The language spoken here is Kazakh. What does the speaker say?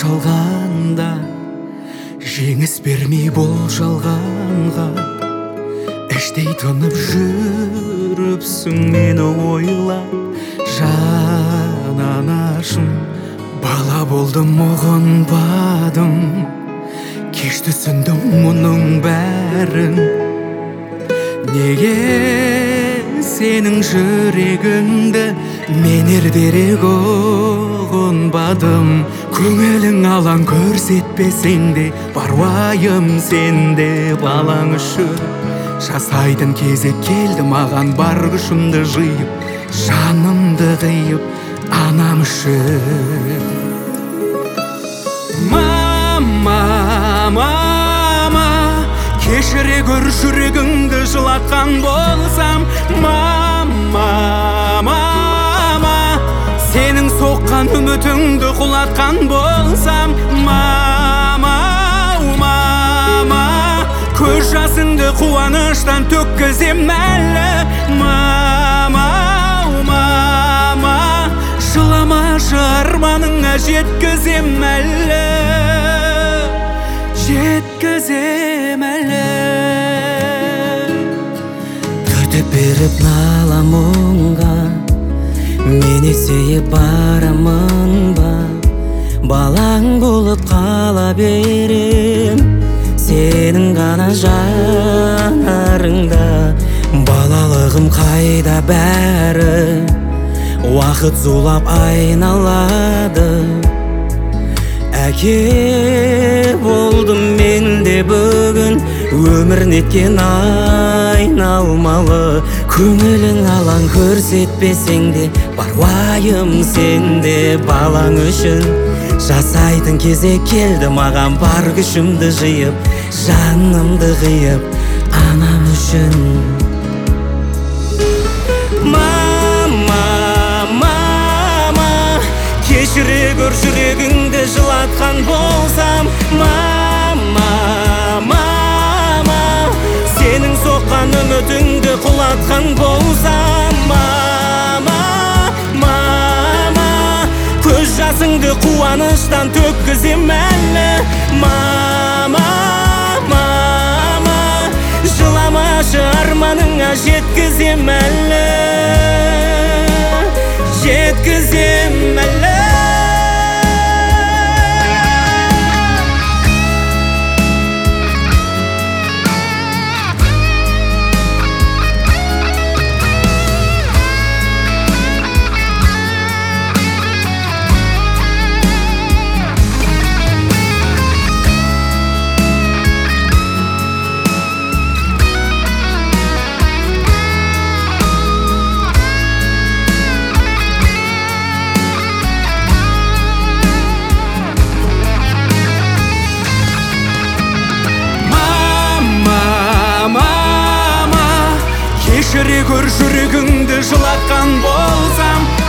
шалғанда, жеңіс бермей бұл жалғанға. Іштей тынып жүріпсің мені ойлап, жан анашым. Бала болдым ұғынбадым, кеш түсіндім мұның бәрін. Неге сенің жүрегіңді мен ертерек ұғынбадым? Көңілің алаң көрсетпесең де, бар уайым сенде балаң үшін. Жасайтын кезек келді маған, бар күшімді жиып, жанымды қиып, анам үшін. Мама, кешіре көр жүрегіңді жылатқан болсам. Мама, сенің соққан үмітіңді құлатқан болсам. Мама, көз жасыңды қуаныштан төккізем әлі. Мама, жыламашы, арманыңа жеткізем әлі. Жеткізем әлі. Түртіп беріп наламыңға, мені сүйіп барамын ба? Балаң болып қала берем, сенің ғана жанарыңда. Балалығым қайда бәрі, уақыт зулап айналады. Әке болдым мен де бүгін, өмір неткен айналмалы. Көңілің алаң көрсетпесең де, бар уайым сенде балаң үшін. Жасайтын кезек келді маған, бар күшімді жиып, жанымды қиып, анам үшін. Кешіре көр жүрегіңді жылатқан болсам. Мама, сенің соққан үмітіңді құлатқан болсам. Мама, көз жасыңды қуаныштан төккізем әлі. Мама, жыламашы, арманыңа жеткізем әлі. Жеткізем әлі. Кешіре көр жүрегіңді жылатқан болсам.